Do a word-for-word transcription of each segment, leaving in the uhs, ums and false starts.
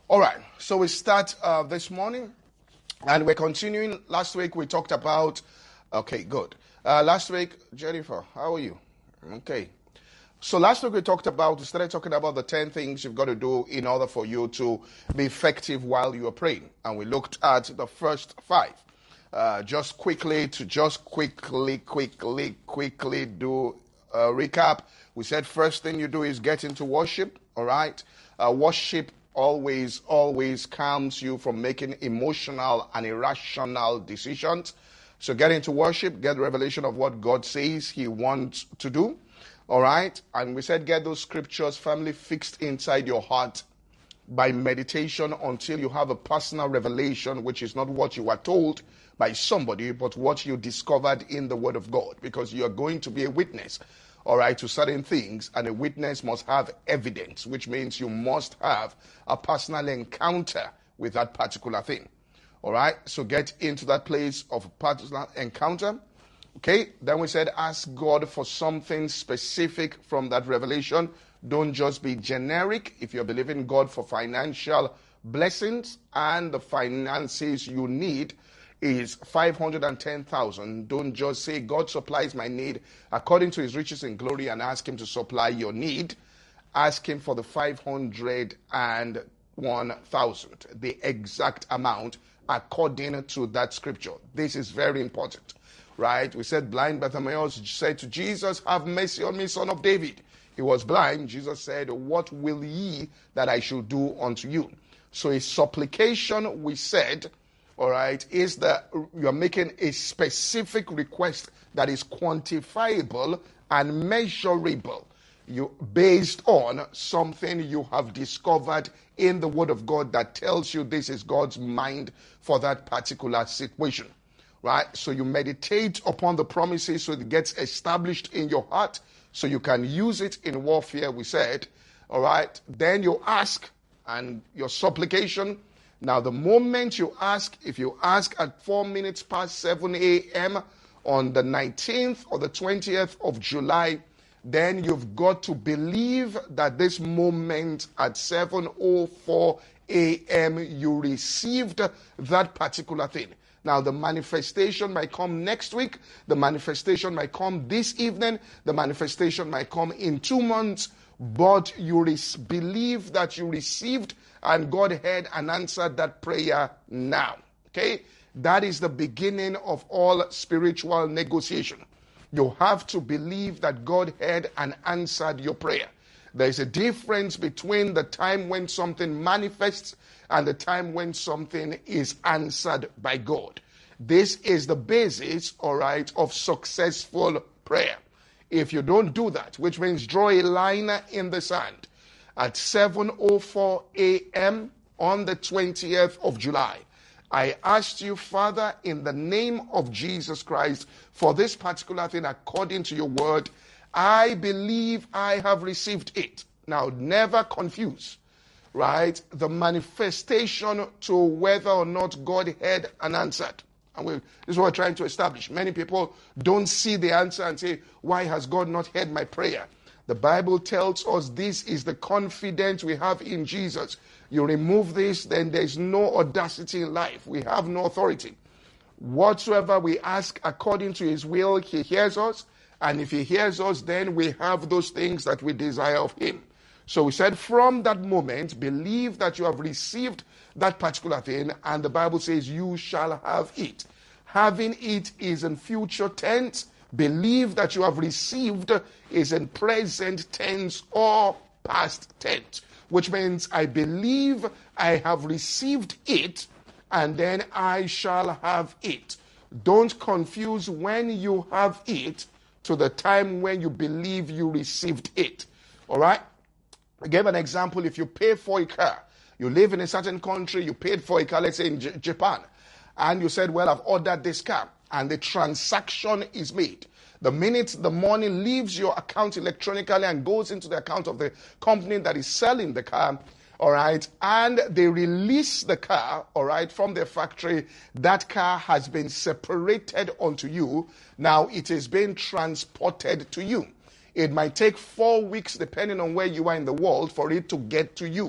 All right, so we start uh, this morning, and we're continuing. Last week we talked about, okay, good. Uh, last week, Jennifer, how are you? Okay. So last week we talked about, we started talking about the ten things you've got to do in order for you to be effective while you are praying. And we looked at the first five. Uh, just quickly, to just quickly, quickly, quickly do a recap. We said first thing you do is get into worship, all right? Uh, worship always, always calms you from making emotional and irrational decisions. So get into worship, get the revelation of what God says he wants to do, all right? And we said get those scriptures firmly fixed inside your heart by meditation until you have a personal revelation, which is not what you were told by somebody, but what you discovered in the Word of God, because you are going to be a witness, all right, to certain things, and a witness must have evidence, which means you must have a personal encounter with that particular thing, all right? So get into that place of personal encounter, okay? Then we said ask God for something specific from that revelation. Don't just be generic. If you're believing God for financial blessings and the finances you need is five hundred ten thousand, don't just say God supplies my need according to his riches in glory and ask him to supply your need. Ask him for the five hundred one thousand, the exact amount according to that scripture. This is very important, right? We said blind Bartimaeus said to Jesus, have mercy on me, son of David. He was blind. Jesus said, what will ye that I should do unto you? So a supplication, we said, all right, is that you're making a specific request that is quantifiable and measurable, you based on something you have discovered in the Word of God that tells you this is God's mind for that particular situation, right? So you meditate upon the promises so it gets established in your heart so you can use it in warfare, we said, all right? Then you ask, and your supplication. Now, the moment you ask, if you ask at four minutes past seven a.m. on the nineteenth or the twentieth of July, then you've got to believe that this moment at seven oh four a.m. you received that particular thing. Now, the manifestation might come next week. The manifestation might come this evening. The manifestation might come in two months. But you re- believe that you received and God heard and answered that prayer now. Okay? That is the beginning of all spiritual negotiation. You have to believe that God heard and answered your prayer. There is a difference between the time when something manifests and the time when something is answered by God. This is the basis, all right, of successful prayer. If you don't do that, which means draw a line in the sand, at seven oh four a.m. on the twentieth of July, I asked you, Father, in the name of Jesus Christ, for this particular thing according to your word, I believe I have received it. Now, never confuse, right, the manifestation to whether or not God heard and answered. And we, this is what we're trying to establish. Many people don't see the answer and say, why has God not heard my prayer? The Bible tells us this is the confidence we have in Jesus. You remove this, then there's no audacity in life. We have no authority. Whatsoever we ask according to his will, he hears us. And if he hears us, then we have those things that we desire of him. So we said from that moment, believe that you have received that particular thing, and the Bible says you shall have it. Having it is in future tense. Believe that you have received is in present tense or past tense, which means I believe I have received it, and then I shall have it. Don't confuse when you have it to the time when you believe you received it. All right? I gave an example. If you pay for a car, you live in a certain country, you paid for a car, let's say in J- Japan, and you said, well, I've ordered this car, and the transaction is made. The minute the money leaves your account electronically and goes into the account of the company that is selling the car, all right, and they release the car, all right, from their factory, that car has been separated onto you. Now it is being transported to you. It might take four weeks, depending on where you are in the world, for it to get to you.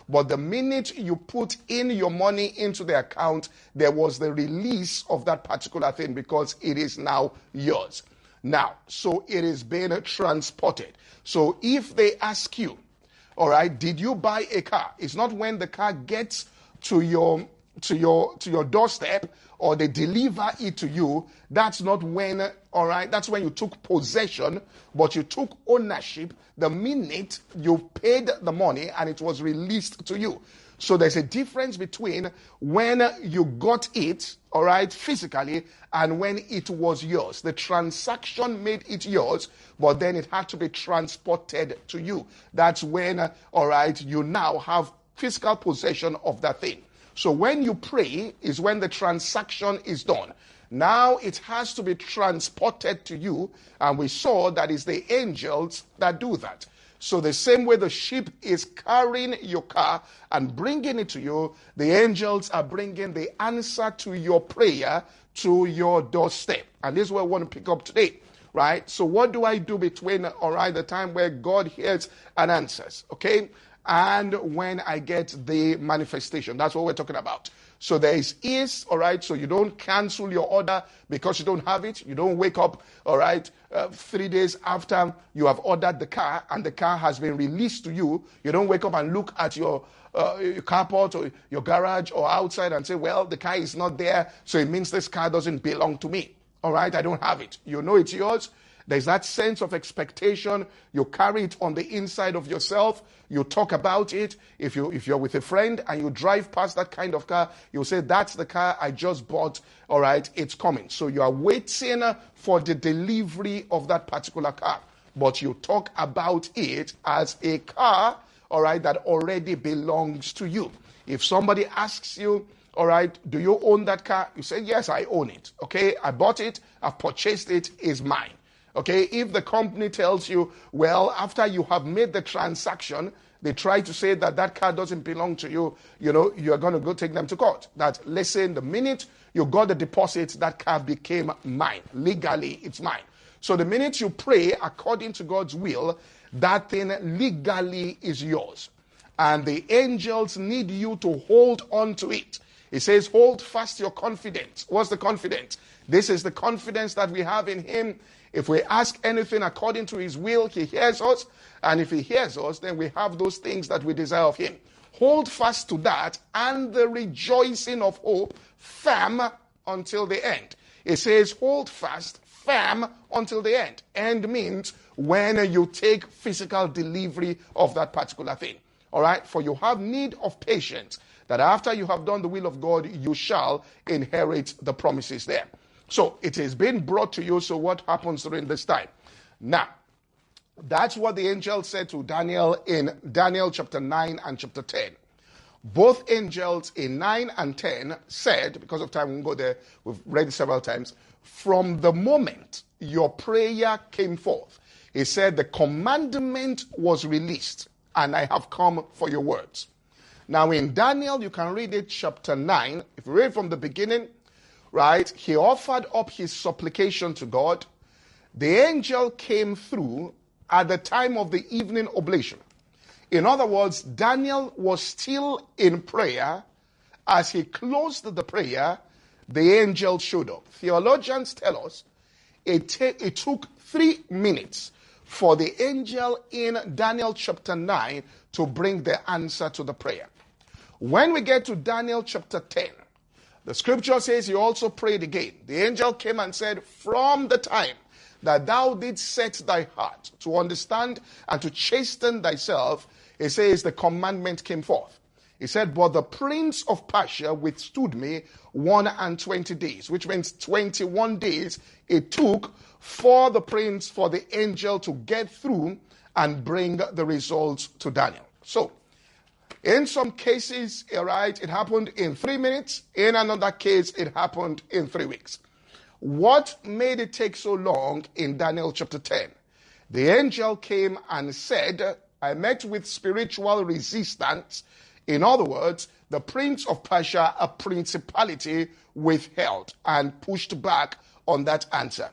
But the minute you put in your money into the account, there was the release of that particular thing because it is now yours. Now, so it is being transported. So if they ask you, all right, did you buy a car? It's not when the car gets to your to your to your doorstep or they deliver it to you. That's not when, all right, that's when you took possession, but you took ownership the minute you paid the money and it was released to you. So there's a difference between when you got it, all right, physically, and when it was yours. The transaction made it yours, but then it had to be transported to you. That's when, all right, you now have physical possession of that thing. So when you pray is when the transaction is done. Now it has to be transported to you, and we saw that it's the angels that do that. So the same way the ship is carrying your car and bringing it to you, the angels are bringing the answer to your prayer to your doorstep. And this is what I want to pick up today, right? So what do I do between, all right, the time where God hears and answers, okay, and when I get the manifestation? That's what we're talking about. So there is ease, all right, so you don't cancel your order because you don't have it. You don't wake up, all right, uh, three days after you have ordered the car and the car has been released to you. You don't wake up and look at your, uh, your carport or your garage or outside and say, well, the car is not there, so it means this car doesn't belong to me. All right, I don't have it. You know it's yours. There's that sense of expectation. You carry it on the inside of yourself. You talk about it. If, you, if you're with a friend and you drive past that kind of car, you'll say, that's the car I just bought. All right, it's coming. So you are waiting for the delivery of that particular car. But you talk about it as a car, all right, that already belongs to you. If somebody asks you, all right, do you own that car? You say, yes, I own it. Okay, I bought it. I've purchased it. It's mine. Okay, if the company tells you, well, after you have made the transaction, they try to say that that car doesn't belong to you, you know, you're going to go take them to court. That, listen, the minute you got the deposit, that car became mine. Legally, it's mine. So the minute you pray according to God's will, that thing legally is yours. And the angels need you to hold on to it. It says, hold fast your confidence. What's the confidence? This is the confidence that we have in him. If we ask anything according to his will, he hears us. And if he hears us, then we have those things that we desire of him. Hold fast to that and the rejoicing of hope firm until the end. It says, hold fast, firm until the end. End means when you take physical delivery of that particular thing. All right? For you have need of patience, that after you have done the will of God, you shall inherit the promises there. So it is being brought to you. So what happens during this time? Now, that's what the angel said to Daniel in Daniel chapter nine and chapter ten. Both angels in nine and ten said, because of time we won't go there, we've read it several times, from the moment your prayer came forth, he said the commandment was released and I have come for your words. Now in Daniel, you can read it chapter nine. If you read from the beginning, right, he offered up his supplication to God. The angel came through at the time of the evening oblation. In other words, Daniel was still in prayer. As he closed the prayer, the angel showed up. Theologians tell us it, t- it took three minutes for the angel in Daniel chapter nine to bring the answer to the prayer. When we get to Daniel chapter ten, the scripture says he also prayed again. The angel came and said, from the time that thou didst set thy heart to understand and to chasten thyself, it says the commandment came forth. He said, but the prince of Persia withstood me one and twenty days, which means twenty-one days it took for the prince, for the angel to get through and bring the results to Daniel. So, in some cases, right, it happened in three minutes. In another case, it happened in three weeks. What made it take so long in Daniel chapter ten? The angel came and said, I met with spiritual resistance. In other words, the prince of Persia, a principality, withheld and pushed back on that answer.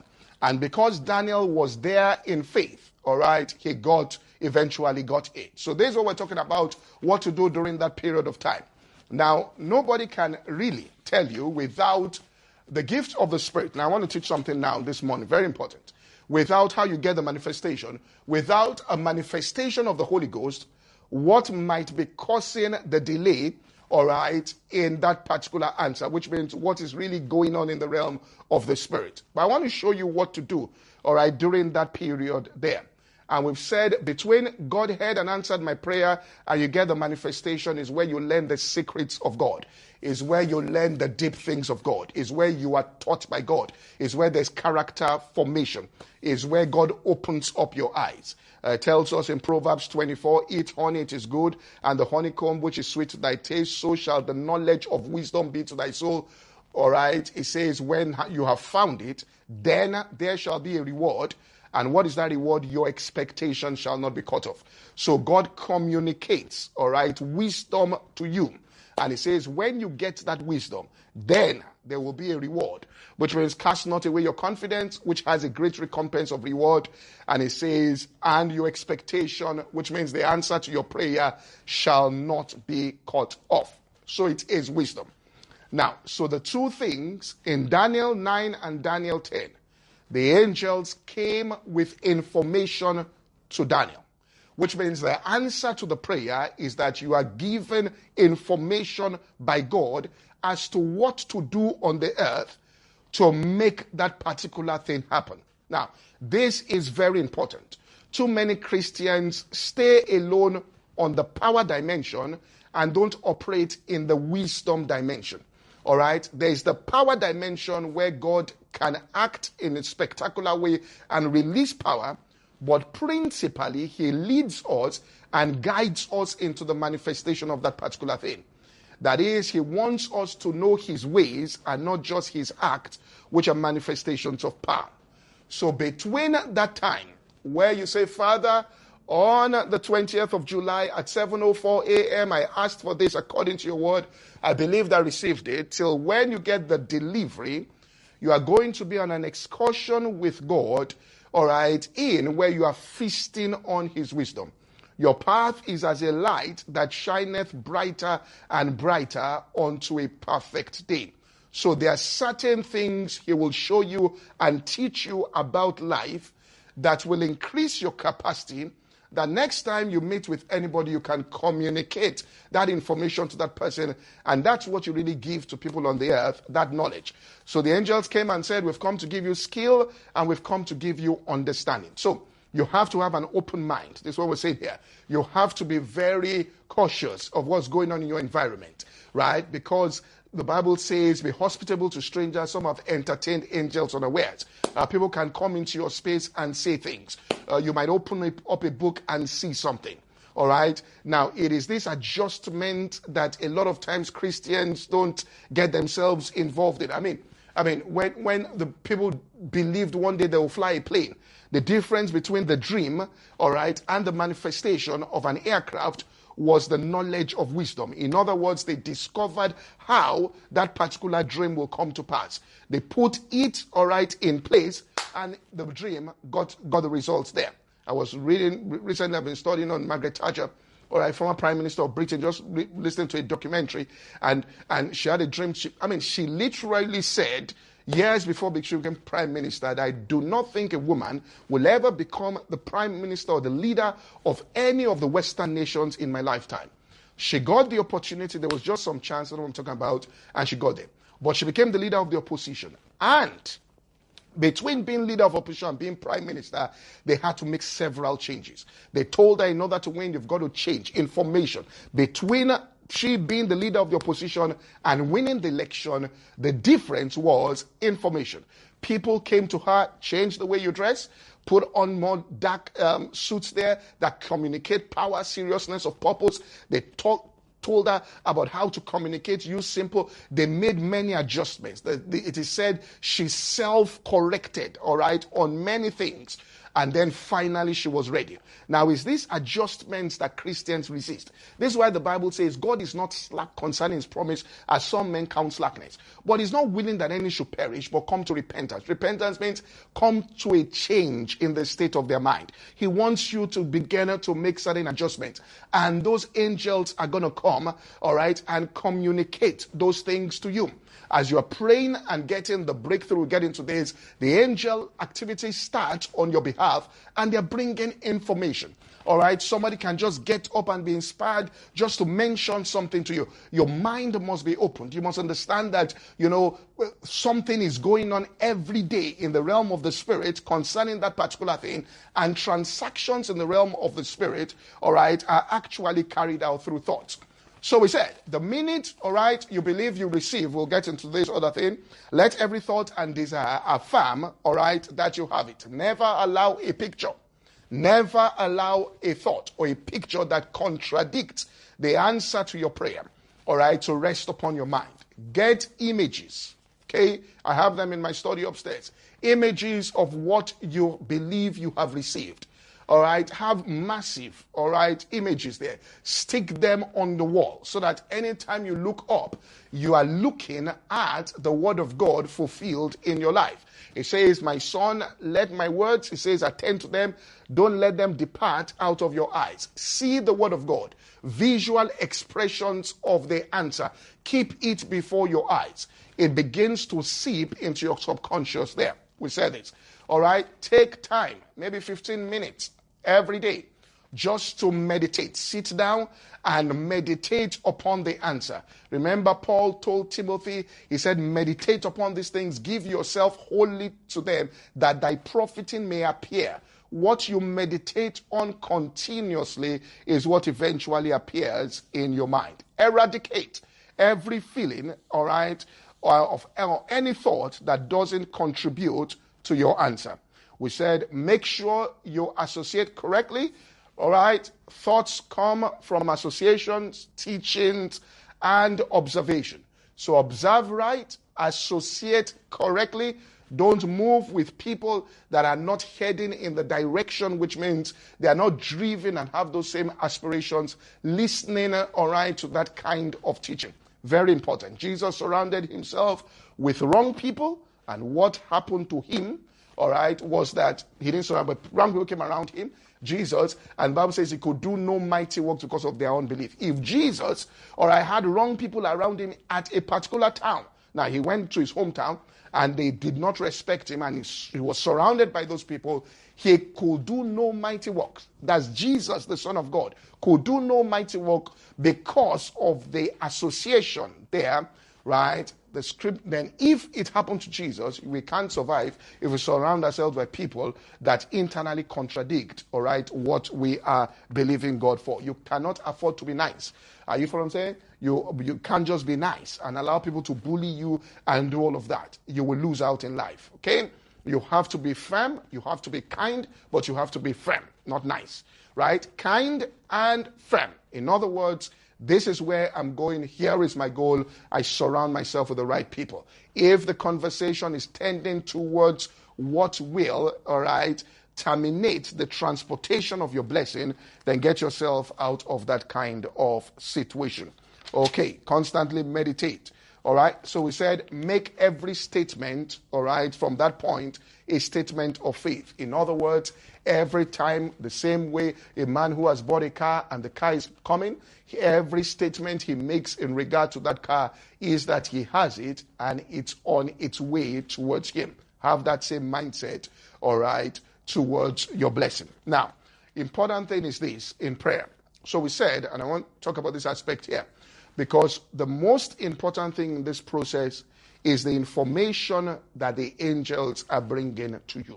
And because Daniel was there in faith, all right, he got, eventually got it. So this is what we're talking about, what to do during that period of time. Now, nobody can really tell you without the gift of the Spirit. Now, I want to teach something now this morning, very important. Without how you get the manifestation, without a manifestation of the Holy Ghost, what might be causing the delay, all right, in that particular answer, which means what is really going on in the realm of the Spirit. But I want to show you what to do, all right, during that period there. And we've said between God heard and answered my prayer and you get the manifestation is where you learn the secrets of God, is where you learn the deep things of God, is where you are taught by God, is where there's character formation, is where God opens up your eyes. Uh, tells us in Proverbs twenty-four, eat honey, it is good, and the honeycomb which is sweet to thy taste, so shall the knowledge of wisdom be to thy soul. All right, it says, when you have found it, then there shall be a reward. And what is that reward? Your expectation shall not be cut off. So God communicates, all right, wisdom to you. And he says, when you get that wisdom, then there will be a reward, which means cast not away your confidence, which has a great recompense of reward. And he says, and your expectation, which means the answer to your prayer shall not be cut off. So it is wisdom. Now, so the two things in Daniel nine and Daniel ten, the angels came with information to Daniel, which means the answer to the prayer is that you are given information by God as to what to do on the earth to make that particular thing happen. Now, this is very important. Too many Christians stay alone on the power dimension and don't operate in the wisdom dimension. All right, there is the power dimension where God can act in a spectacular way and release power, but principally he leads us and guides us into the manifestation of that particular thing. That is, he wants us to know his ways and not just his acts, which are manifestations of power. So between that time where you say, Father, on the twentieth of July at seven oh four a.m. I asked for this according to your word. I believed I received it. Till when you get the delivery, you are going to be on an excursion with God, all right, in where you are feasting on his wisdom. Your path is as a light that shineth brighter and brighter unto a perfect day. So there are certain things he will show you and teach you about life that will increase your capacity, that next time you meet with anybody, you can communicate that information to that person. And that's what you really give to people on the earth, that knowledge. So the angels came and said, we've come to give you skill and we've come to give you understanding. So you have to have an open mind. This is what we're saying here. You have to be very cautious of what's going on in your environment, right? Because the Bible says, be hospitable to strangers. Some have entertained angels unawares. Uh, people can come into your space and say things. Uh, you might open up a book and see something. All right. Now, it is this adjustment that a lot of times Christians don't get themselves involved in. I mean, I mean, when, when the people believed one day they will fly a plane, the difference between the dream, all right, and the manifestation of an aircraft was the knowledge of wisdom. In other words, they discovered how that particular dream will come to pass. They put it, all right, in place, and the dream got, got the results there. I was reading, recently I've been studying on Margaret Thatcher, all right, former Prime Minister of Britain, just re- listening to a documentary, and, and she had a dream. She, I mean, she literally said, years before she became Prime Minister, that I do not think a woman will ever become the Prime Minister or the leader of any of the Western nations in my lifetime. She got the opportunity. There was just some chance, I don't know what I'm talking about, and she got there. But she became the leader of the opposition. And between being leader of opposition and being prime minister, they had to make several changes. They told her in order to win, you've got to change information. Between she being the leader of the opposition and winning the election, the difference was information. People came to her, change the way you dress, put on more dark um, suits there that communicate power, seriousness of purpose. They talk, told her about how to communicate, use simple. They made many adjustments. The, the, it is said she self-corrected, all right, on many things. and then finally she was ready. Now, is these adjustments that Christians resist? This is why the Bible says God is not slack concerning his promise, as some men count slackness. But he's not willing that any should perish, but come to repentance. Repentance means come to a change in the state of their mind. He wants you to begin to make certain adjustments. And those angels are going to come, all right, and communicate those things to you. As you are praying and getting the breakthrough, we get into this, the angel activity starts on your behalf, and they're bringing information. All right, somebody can just get up and be inspired just to mention something to you. Your mind must be opened. You must understand that, you know, something is going on every day in the realm of the spirit concerning that particular thing, and transactions in the realm of the spirit, all right, are actually carried out through thoughts. So we said, the minute, all right, you believe you receive, we'll get into this other thing, let every thought and desire affirm, all right, that you have it. Never allow a picture. Never allow a thought or a picture that contradicts the answer to your prayer, all right, to rest upon your mind. Get images, okay? I have them in my study upstairs. Images of what you believe you have received, all right? Have massive, all right, images there. Stick them on the wall so that anytime you look up, you are looking at the word of God fulfilled in your life. It says, my son, let my words, it says, attend to them. Don't let them depart out of your eyes. See the word of God. Visual expressions of the answer. Keep it before your eyes. It begins to seep into your subconscious there. We said this. All right? Take time, maybe fifteen minutes every day, just to meditate. Sit down and meditate upon the answer. Remember, Paul told Timothy, he said, meditate upon these things, give yourself wholly to them, that thy profiting may appear. What you meditate on continuously is what eventually appears in your mind. Eradicate every feeling, all right, or of or any thought that doesn't contribute to your answer. We said, make sure you associate correctly. All right, thoughts come from associations, teachings, and observation. So observe right, associate correctly. Don't move with people that are not heading in the direction, which means they are not driven and have those same aspirations, listening, all right, to that kind of teaching. Very important. Jesus surrounded himself with wrong people, and what happened to him, all right, was that he didn't surround, but wrong people came around him, Jesus, and the Bible says he could do no mighty works because of their unbelief. If Jesus, or I had wrong people around him at a particular town, now he went to his hometown, and they did not respect him, and he was surrounded by those people, he could do no mighty works. That's Jesus, the Son of God, could do no mighty work because of the association there, right? The script, then if it happened to Jesus, we can't survive if we surround ourselves by people that internally contradict, all right, what we are believing God for. You cannot afford to be nice. Are you following what I'm saying? You, you can't just be nice and allow people to bully you and do all of that. You will lose out in life, okay? You have to be firm, you have to be kind, but you have to be firm, not nice, right? Kind and firm. In other words, this is where I'm going. Here is my goal. I surround myself with the right people. If the conversation is tending towards what will, all right, terminate the transportation of your blessing, then get yourself out of that kind of situation. Okay, constantly meditate. All right, so we said make every statement, all right, from that point, a statement of faith. In other words, every time, the same way a man who has bought a car and the car is coming, every statement he makes in regard to that car is that he has it and it's on its way towards him. Have that same mindset, all right, towards your blessing. Now, important thing is this in prayer. So we said, and I want to talk about this aspect here, because the most important thing in this process is the information that the angels are bringing to you.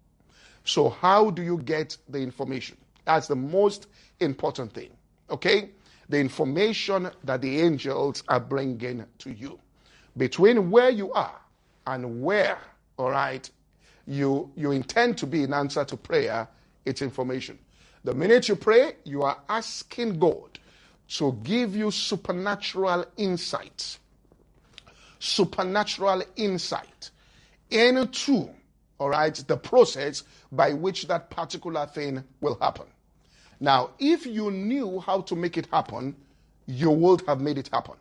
So how do you get the information? That's the most important thing, okay? The information that the angels are bringing to you. Between where you are and where, all right, you, you intend to be in answer to prayer, it's information. The minute you pray, you are asking God to give you supernatural insight. Supernatural insight into, all right, the process by which that particular thing will happen. Now, if you knew how to make it happen, you would have made it happen.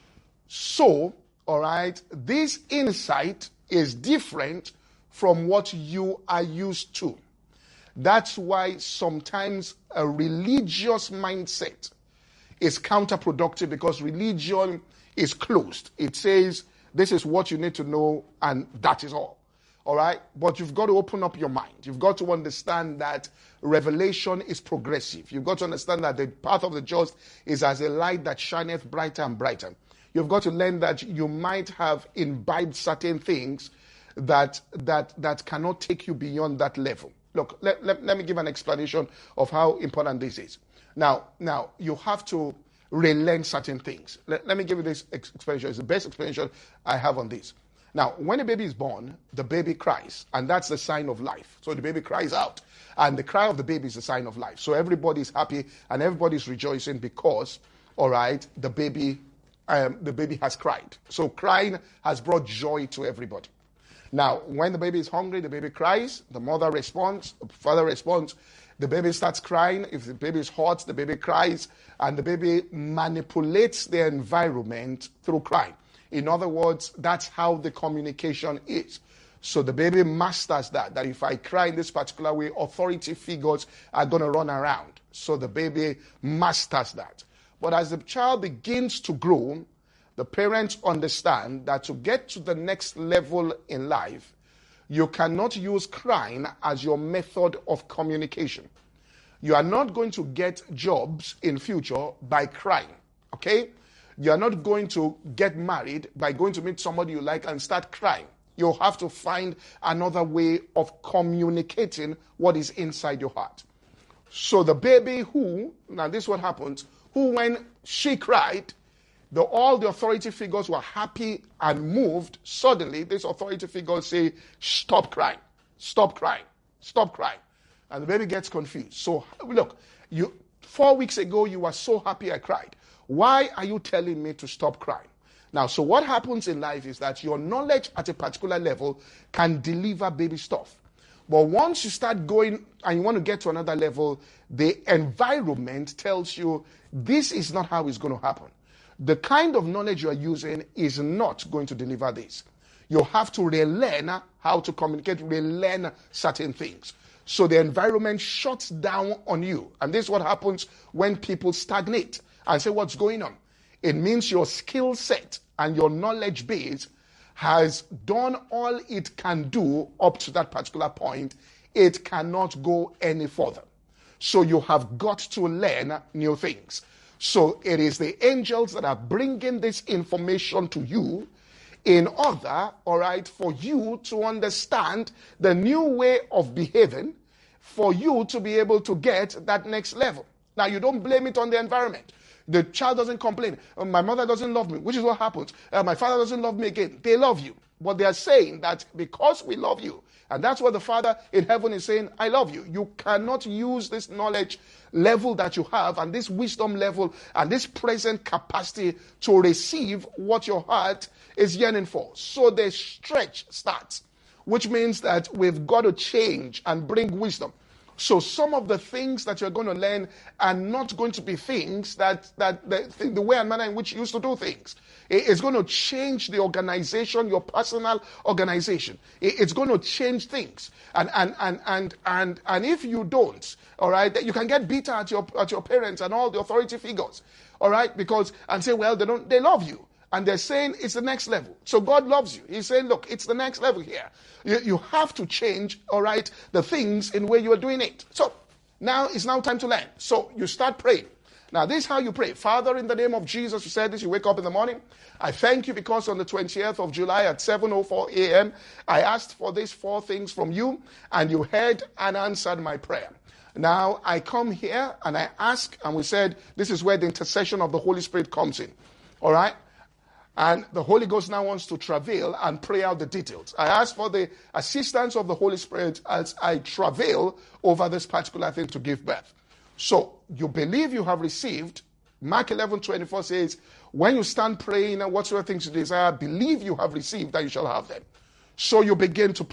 So, all right, this insight is different from what you are used to. That's why sometimes a religious mindset is counterproductive, because religion is closed. It says, this is what you need to know, and that is all. All right? But you've got to open up your mind. You've got to understand that revelation is progressive. You've got to understand that the path of the just is as a light that shineth brighter and brighter. You've got to learn that you might have imbibed certain things that that that cannot take you beyond that level. Look, let, let, let me give an explanation of how important this is. Now, now you have to relearn certain things. Let, let me give you this explanation. It's the best explanation I have on this. Now, when a baby is born, the baby cries, and that's the sign of life. So the baby cries out, and the cry of the baby is the sign of life. So everybody's happy and everybody's rejoicing because, all right, the baby, um, the baby has cried. So crying has brought joy to everybody. Now, when the baby is hungry, the baby cries, the mother responds, the father responds, the baby starts crying. If the baby is hot, the baby cries, and the baby manipulates the environment through crying. In other words, that's how the communication is. So the baby masters that, that if I cry in this particular way, authority figures are going to run around. So the baby masters that. But as the child begins to grow, the parents understand that to get to the next level in life, you cannot use crying as your method of communication. You are not going to get jobs in future by crying, okay? You are not going to get married by going to meet somebody you like and start crying. You'll have to find another way of communicating what is inside your heart. So the baby who, now this is what happens, who when she cried, the, all the authority figures were happy and moved. Suddenly, these authority figures say, stop crying, stop crying, stop crying. And the baby gets confused. So look, you four weeks ago, you were so happy I cried. Why are you telling me to stop crying? Now, so what happens in life is that your knowledge at a particular level can deliver baby stuff. But once you start going and you want to get to another level, the environment tells you this is not how it's going to happen. The kind of knowledge you are using is not going to deliver this. You have to relearn how to communicate, relearn certain things. So the environment shuts down on you. And this is what happens when people stagnate and say, what's going on? It means your skill set and your knowledge base has done all it can do up to that particular point. It cannot go any further. So you have got to learn new things. So it is the angels that are bringing this information to you in order, all right, for you to understand the new way of behaving, for you to be able to get that next level. Now, you don't blame it on the environment. The child doesn't complain. Uh, my mother doesn't love me, which is what happens. Uh, my father doesn't love me again. They love you. But they are saying that because we love you, and that's what the Father in heaven is saying, I love you. You cannot use this knowledge level that you have and this wisdom level and this present capacity to receive what your heart is yearning for. So the stretch starts, which means that we've got to change and bring wisdom. So some of the things that you're going to learn are not going to be things that, that the, the way and manner in which you used to do things. It's going to change the organization, your personal organization. It's going to change things. And, and, and, and, and, and if you don't, all right, you can get bitter at your, at your parents and all the authority figures, all right, because, and say, well, they don't, they love you. And they're saying it's the next level. So God loves you. He's saying, look, it's the next level here. You, you have to change, all right, the things in where you are doing it. So now it's now time to learn. So you start praying. Now this is how you pray. Father, in the name of Jesus, you said this, you wake up in the morning. I thank you because on the twentieth of July at seven oh four a.m., I asked for these four things from you, and you heard and answered my prayer. Now I come here and I ask, and we said this is where the intercession of the Holy Spirit comes in. All right? And the Holy Ghost now wants to travail and pray out the details. I ask for the assistance of the Holy Spirit as I travail over this particular thing to give birth. So you believe you have received. Mark eleven twenty-four says, when you stand praying and whatsoever things you desire, believe you have received that you shall have them. So you begin to pray.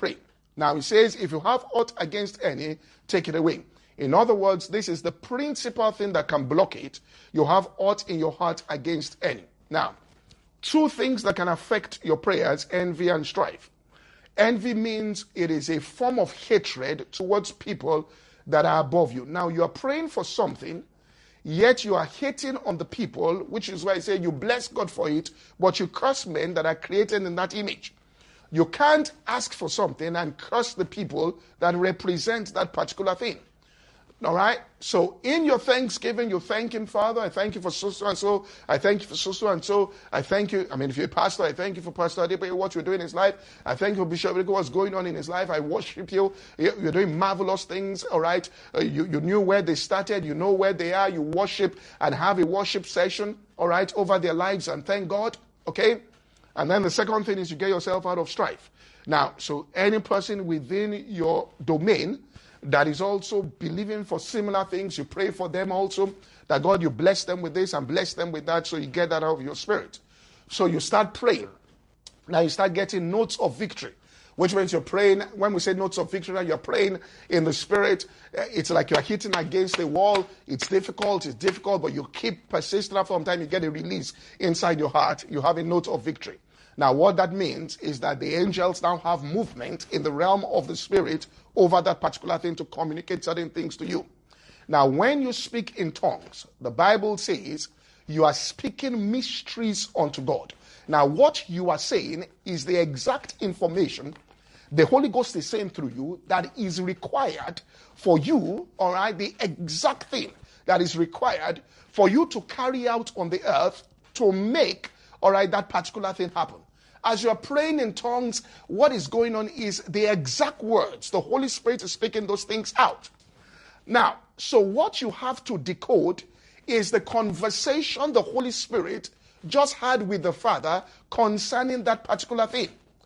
Now he says, if you have aught against any, take it away. In other words, this is the principal thing that can block it. You have aught in your heart against any. Now, two things that can affect your prayers, envy and strife. Envy means it is a form of hatred towards people that are above you. Now, you are praying for something, yet you are hating on the people, which is why I say you bless God for it, but you curse men that are created in that image. You can't ask for something and curse the people that represent that particular thing. All right? So in your thanksgiving, you thank him, Father, I thank you for so and so. I thank you for so and so. I thank you. I mean, if you're a pastor, I thank you for Pastor Adebayo, what you're doing in his life. I thank you for Bishop Rico, what's going on in his life. I worship you. You're doing marvelous things. All right? Uh, you, you knew where they started. You know where they are. You worship and have a worship session, all right, over their lives and thank God. Okay? And then the second thing is you get yourself out of strife. Now, so any person within your domain that is also believing for similar things, you pray for them also, that God, you bless them with this and bless them with that, so you get that out of your spirit. So you start praying. Now you start getting notes of victory, which means you're praying. When we say notes of victory, you're praying in the spirit. It's like you're hitting against a wall. It's difficult, it's difficult, but you keep persisting. After some time, you get a release inside your heart. You have a note of victory. Now, what that means is that the angels now have movement in the realm of the spirit over that particular thing to communicate certain things to you. Now, when you speak in tongues, the Bible says you are speaking mysteries unto God. Now, what you are saying is the exact information the Holy Ghost is saying through you that is required for you, all right, the exact thing that is required for you to carry out on the earth to make, all right, that particular thing happen. As you're praying in tongues, what is going on is the exact words. The Holy Spirit is speaking those things out. Now, so what you have to decode is the conversation the Holy Spirit just had with the Father concerning that particular thing.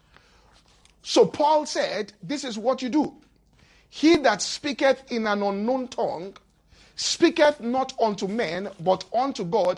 So Paul said, this is what you do. He that speaketh in an unknown tongue speaketh not unto men, but unto God.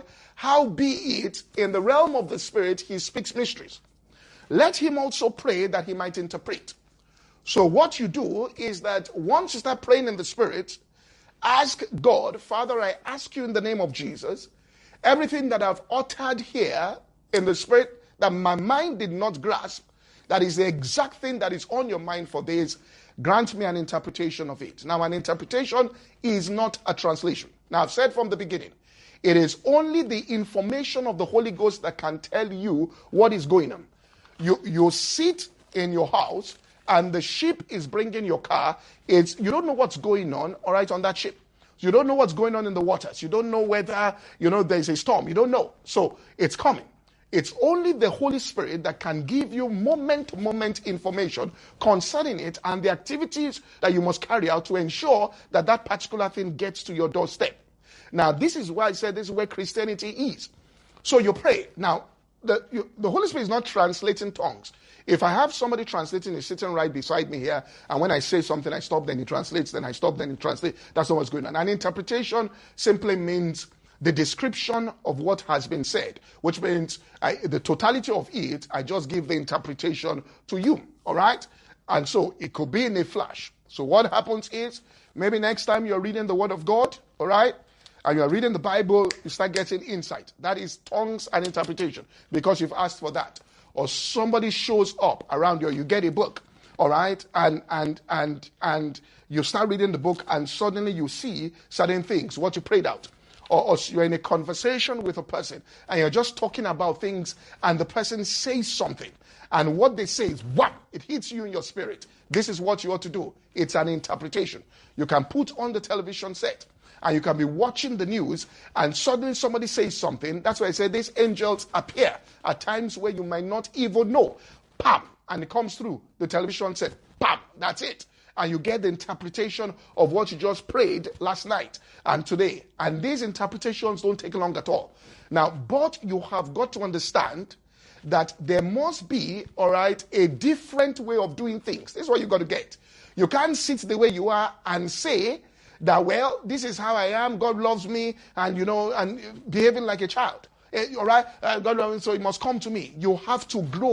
Howbeit in the realm of the Spirit he speaks mysteries. Let him also pray that he might interpret. So what you do is that once you start praying in the Spirit, ask God, Father, I ask you in the name of Jesus, everything that I've uttered here in the Spirit that my mind did not grasp, that is the exact thing that is on your mind for this, grant me an interpretation of it. Now, an interpretation is not a translation. Now, I've said from the beginning, it is only the information of the Holy Ghost that can tell you what is going on. You you sit in your house and the ship is bringing your car. It's you don't know what's going on, all right, on that ship. You don't know what's going on in the waters. You don't know whether, you know, there's a storm. You don't know. So it's coming. It's only the Holy Spirit that can give you moment-to-moment information concerning it and the activities that you must carry out to ensure that that particular thing gets to your doorstep. Now, this is why I said this is where Christianity is. So you pray. Now, the, you, the Holy Spirit is not translating tongues. If I have somebody translating, he's sitting right beside me here, and when I say something, I stop, then he translates, then I stop, then he translates. That's not what's going on. An interpretation simply means the description of what has been said, which means I, the totality of it, I just give the interpretation to you, all right? And so it could be in a flash. So what happens is, maybe next time you're reading the Word of God, all right, and you're reading the Bible, you start getting insight. That is tongues and interpretation, because you've asked for that. Or somebody shows up around you, you get a book, all right, and and and and you start reading the book, and suddenly you see certain things, what you prayed out. Or, or you're in a conversation with a person, and you're just talking about things, and the person says something, and what they say is, wham, it hits you in your spirit. This is what you ought to do. It's an interpretation. You can put on the television set, and you can be watching the news, and suddenly somebody says something. That's why I say these angels appear at times where you might not even know. Pam! And it comes through the television set. Pam! That's it. And you get the interpretation of what you just prayed last night and today. And these interpretations don't take long at all. Now, but you have got to understand that there must be, all right, a different way of doing things. This is what you've got to get. You can't sit the way you are and say that, well, this is how I am, God loves me, and, you know, and behaving like a child. Eh, all right? Uh, God loves me, so it must come to me. You have to grow.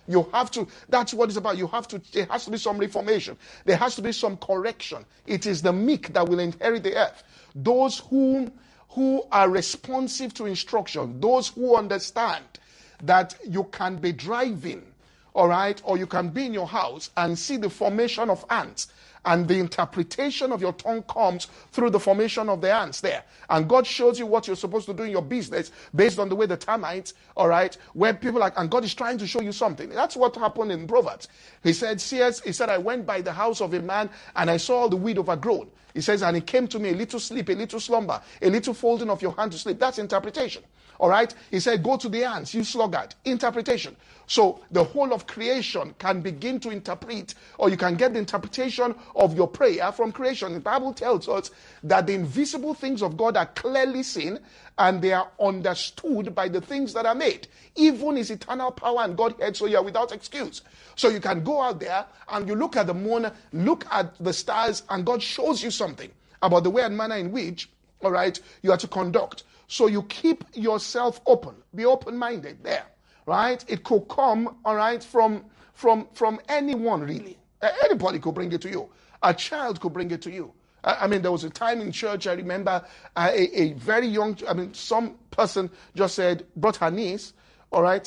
You have to, that's what it's about. You have to, there has to be some reformation. There has to be some correction. It is the meek that will inherit the earth. Those who, who are responsive to instruction, those who understand that you can be driving, all right, or you can be in your house and see the formation of ants. And the interpretation of your tongue comes through the formation of the ants there. And God shows you what you're supposed to do in your business based on the way the termites, all right, where people are, and God is trying to show you something. That's what happened in Proverbs. He said, "Seers," he said, "I went by the house of a man and I saw all the weed overgrown." He says, "And it came to me, a little sleep, a little slumber, a little folding of your hand to sleep." That's interpretation. All right. He said, "Go to the ants, you sluggard." Interpretation. So the whole of creation can begin to interpret, or you can get the interpretation of your prayer from creation. The Bible tells us that the invisible things of God are clearly seen and they are understood by the things that are made. Even his eternal power and Godhead, so you are without excuse. So you can go out there and you look at the moon, look at the stars, and God shows you something about the way and manner in which, all right, you are to conduct. So you keep yourself open. Be open-minded there, right? It could come, all right, from, from, from anyone, really. Anybody could bring it to you. A child could bring it to you. I, I mean, there was a time in church, I remember, uh, a, a very young, I mean, some person just said, brought her niece, all right,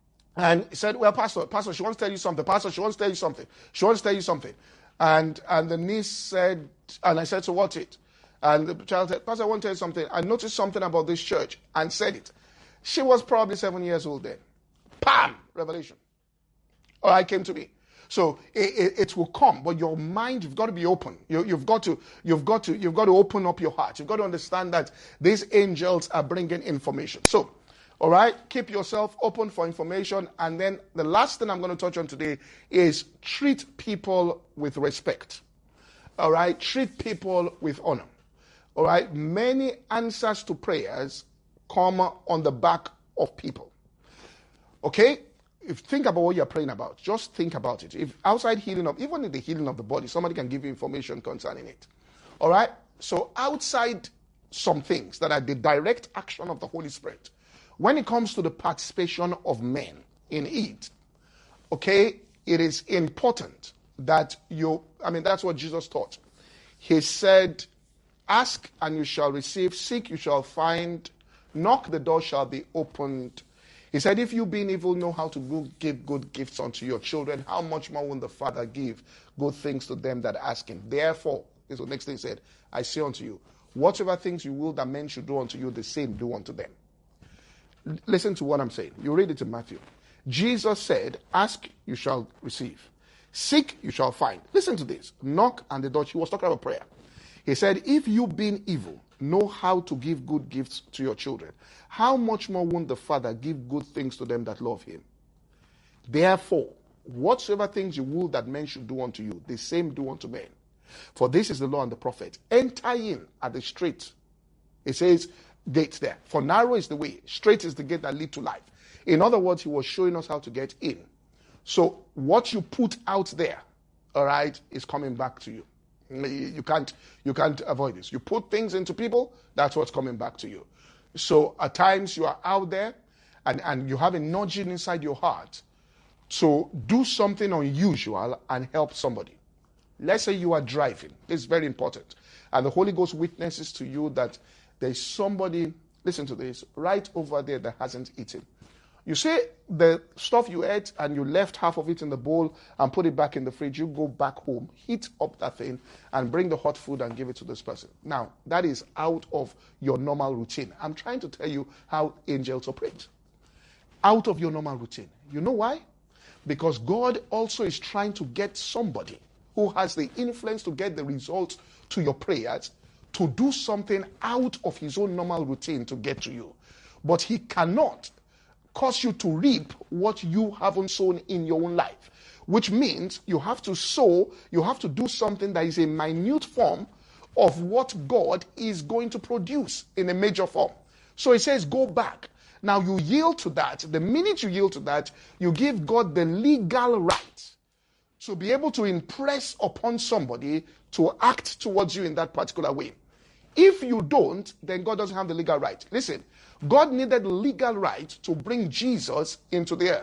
and said, "Well, Pastor, Pastor, she wants to tell you something. Pastor, she wants to tell you something. She wants to tell you something." And, and the niece said, and I said, "So what's it?" And the child said, "Pastor, I want to tell you something. I noticed something about this church," and said it. She was probably seven years old then. Bam! Revelation. All right, came to me. So it, it, it will come, but your mind, you've got to be open. You, you've got to, you've got to, you've got to open up your heart. You've got to understand that these angels are bringing information. So, all right, keep yourself open for information. And then the last thing I'm going to touch on today is treat people with respect. All right, treat people with honor. All right, many answers to prayers come on the back of people. Okay, if think about what you're praying about, just think about it. If outside healing of, even in the healing of the body, somebody can give you information concerning it. All right, so outside some things that are the direct action of the Holy Spirit, when it comes to the participation of men in it, okay, it is important that you, I mean, that's what Jesus taught. He said, "Ask and you shall receive, seek you shall find, knock the door shall be opened." He said, "If you being evil know how to go give good gifts unto your children, how much more will the Father give good things to them that ask him? Therefore," this is the next thing he said, "I say unto you, whatsoever things you will that men should do unto you, the same do unto them." L- listen to what I'm saying. You read it in Matthew. Jesus said, "Ask, you shall receive. Seek, you shall find." Listen to this. Knock and the door. He was talking about prayer. He said, "If you being evil know how to give good gifts to your children, how much more won't the Father give good things to them that love him? Therefore, whatsoever things you will that men should do unto you, the same do unto men. For this is the law and the prophet. Enter in at the straight." It says, gate there. "For narrow is the way, straight is the gate that lead to life." In other words, he was showing us how to get in. So what you put out there, all right, is coming back to you. You can't, you can't avoid this. You put things into people, that's what's coming back to you. So at times you are out there and, and you have a nudging inside your heart to do something unusual and help somebody. Let's say you are driving. This is very important. And the Holy Ghost witnesses to you that there's somebody, listen to this, right over there that hasn't eaten. You see the stuff you ate and you left half of it in the bowl and put it back in the fridge. You go back home, heat up that thing and bring the hot food and give it to this person. Now, that is out of your normal routine. I'm trying to tell you how angels operate. Out of your normal routine. You know why? Because God also is trying to get somebody who has the influence to get the results to your prayers to do something out of his own normal routine to get to you. But he cannot cause you to reap what you haven't sown in your own life, which means you have to sow, you have to do something that is a minute form of what God is going to produce in a major form. So it says, go back. Now you yield to that. The minute you yield to that, you give God the legal right to be able to impress upon somebody to act towards you in that particular way. If you don't, then God doesn't have the legal right. Listen, God needed the legal right to bring Jesus into the earth.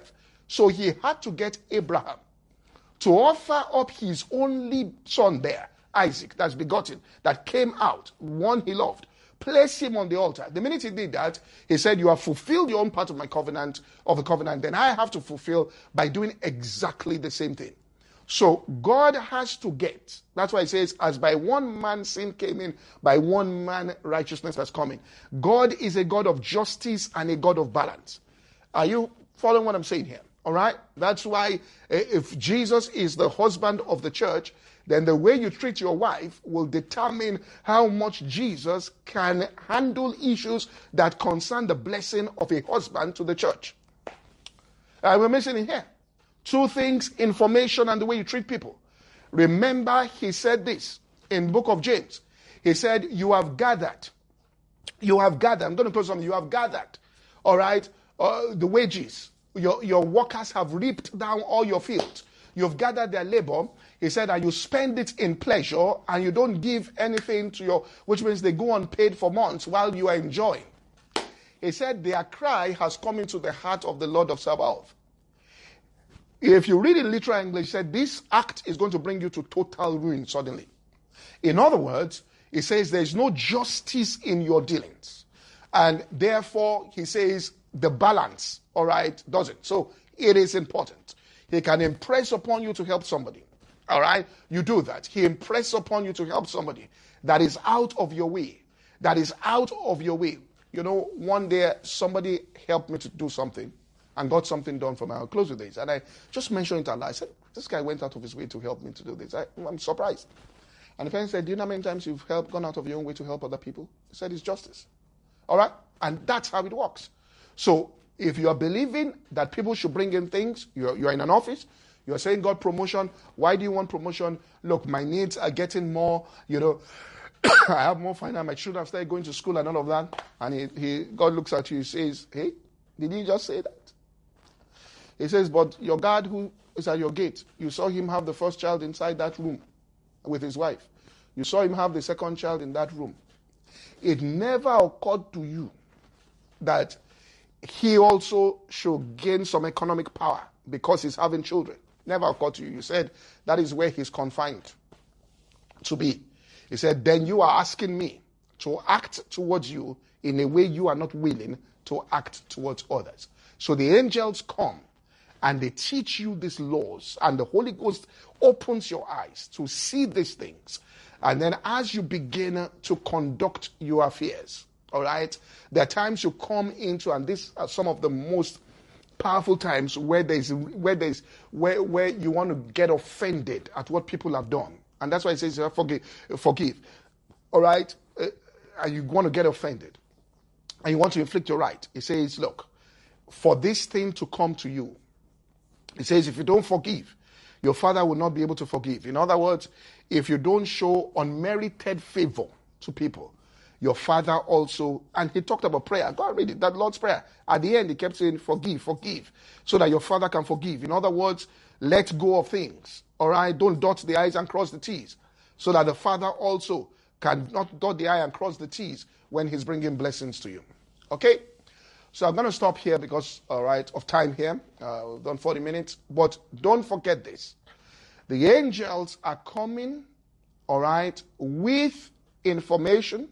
So he had to get Abraham to offer up his only son there, Isaac, that's begotten, that came out, one he loved. Place him on the altar. The minute he did that, he said, you have fulfilled your own part of my covenant, of the covenant, then I have to fulfill by doing exactly the same thing. So God has to get. That's why it says, as by one man sin came in, by one man righteousness has come in. God is a God of justice and a God of balance. Are you following what I'm saying here? All right? That's why if Jesus is the husband of the church, then the way you treat your wife will determine how much Jesus can handle issues that concern the blessing of a husband to the church. Uh, we're mentioning here two things: information and the way you treat people. Remember, he said this in book of James. He said, you have gathered. You have gathered. I'm going to close on you. have gathered. All right? Uh, the wages. Your, your workers have reaped down all your fields. You've gathered their labor. He said that you spend it in pleasure and you don't give anything to your, which means they go unpaid for months while you are enjoying. He said their cry has come into the heart of the Lord of Sabaoth. If you read in literal English, he said this act is going to bring you to total ruin suddenly. In other words, he says there's no justice in your dealings. And therefore, he says the balance, all right, doesn't. So it is important. He can impress upon you to help somebody. All right? You do that. He impresses upon you to help somebody that is out of your way. That is out of your way. You know, one day somebody helped me to do something and got something done for me. I'll close with this. And I just mentioned it out loud. I said, this guy went out of his way to help me to do this. I, I'm surprised. And the person said, do you know how many times you've helped, gone out of your own way to help other people? He said, it's justice. All right? And that's how it works. So if you are believing that people should bring in things, you're, you're in an office, you're saying, God, promotion. Why do you want promotion? Look, my needs are getting more, you know, I have more finance. My children have started going to school and all of that. And he, he, God looks at you and says, hey, did you just say that? He says, but your guard who is at your gate, you saw him have the first child inside that room with his wife. You saw him have the second child in that room. It never occurred to you that he also should gain some economic power because he's having children. Never occurred to you. You said that is where he's confined to be. He said, then you are asking me to act towards you in a way you are not willing to act towards others. So the angels come and they teach you these laws, and the Holy Ghost opens your eyes to see these things. And then as you begin to conduct your affairs, all right, there are times you come into, and these are some of the most powerful times where there's where there's where where you want to get offended at what people have done, and that's why it says forgive, forgive, all right, uh, and you want to get offended, and you want to inflict your right. It says, look, for this thing to come to you, it says, if you don't forgive, your Father will not be able to forgive. In other words, if you don't show unmerited favor to people, your Father also, and he talked about prayer. Go and read it, that Lord's Prayer. At the end, he kept saying, forgive, forgive, so that your Father can forgive. In other words, let go of things, all right? Don't dot the I's and cross the T's, so that the Father also can not dot the I and cross the T's when he's bringing blessings to you. Okay? So I'm going to stop here because, all right, of time here. Uh, we've done forty minutes. But don't forget this. The angels are coming, all right, with information,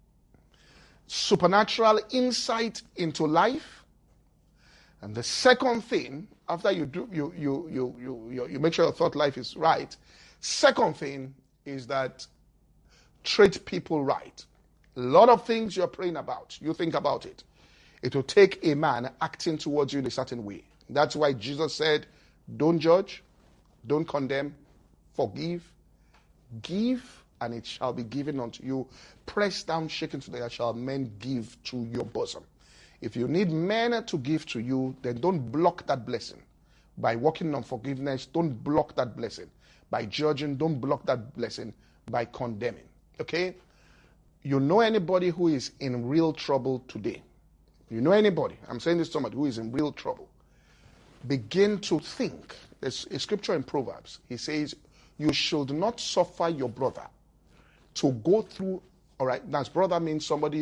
supernatural insight into life. And the second thing, after you do, you you you you you, you make sure your thought life is right. Second thing is that treat people right. A lot of things you're praying about, you think about it. It will take a man acting towards you in a certain way. That's why Jesus said, don't judge, don't condemn, forgive, give, and it shall be given unto you. Press down, shaken together, shall men give to your bosom. If you need men to give to you, then don't block that blessing. By working on forgiveness, don't block that blessing. By judging, don't block that blessing. By condemning. Okay? You know anybody who is in real trouble today? You know anybody, I'm saying this to somebody who is in real trouble, begin to think. There's a scripture in Proverbs. He says, you should not suffer your brother to go through, all right, now brother means somebody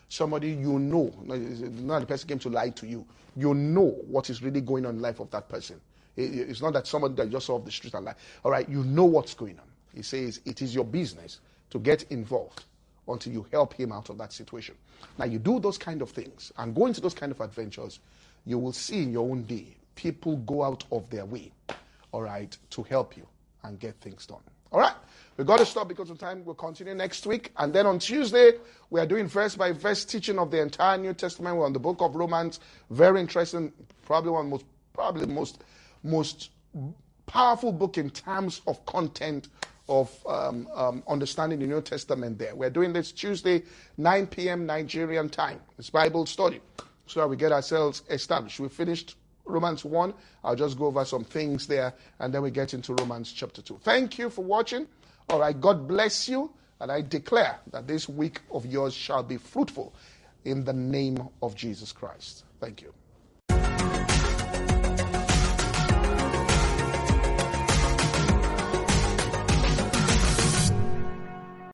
somebody you know, not the person came to lie to you, you know what is really going on in the life of that person. It's not that somebody that just saw off the street and lie. All right, you know what's going on. He says it is your business to get involved until you help him out of that situation. Now you do those kind of things and go into those kind of adventures, you will see in your own day, people go out of their way, all right, to help you and get things done. All right, we've got to stop because of time. We'll continue next week. And then on Tuesday, we are doing verse by verse teaching of the entire New Testament. We're on the book of Romans. Very interesting, probably one most, probably the most, most powerful book in terms of content of um, um, understanding the New Testament there. We're doing this Tuesday, nine p.m. Nigerian time. It's Bible study. So that we get ourselves established. We finished Romans one. I'll just go over some things there, and then we get into Romans chapter two. Thank you for watching. All right, God bless you, and I declare that this week of yours shall be fruitful in the name of Jesus Christ. Thank you.